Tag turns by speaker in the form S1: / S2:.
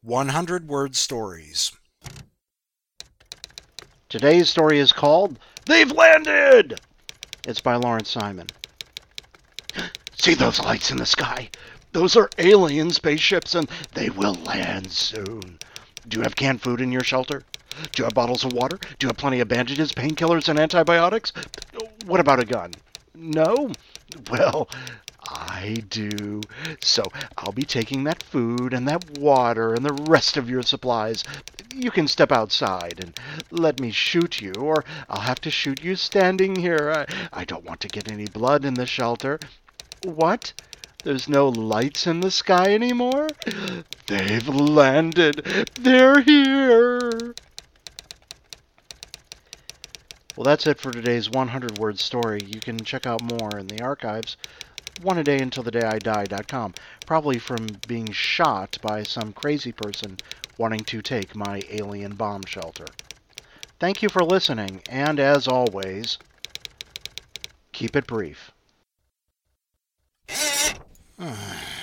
S1: 100-word stories.
S2: Today's story is called They've Landed! It's by Lawrence Simon. See those lights in the sky? Those are alien spaceships, and they will land soon. Do you have canned food in your shelter? Do you have bottles of water? Do you have plenty of bandages, painkillers, and antibiotics? What about a gun? No? Well, I do. So I'll be taking that food and that water and the rest of your supplies. You can step outside and let me shoot you, or I'll have to shoot you standing here. I don't want to get any blood in the shelter. What? There's no lights in the sky anymore? They've landed. They're here. Well, that's it for today's 100-word story. You can check out more in the archives, oneadayuntilthedayidie.com, probably from being shot by some crazy person wanting to take my alien bomb shelter. Thank you for listening, and as always, keep it brief.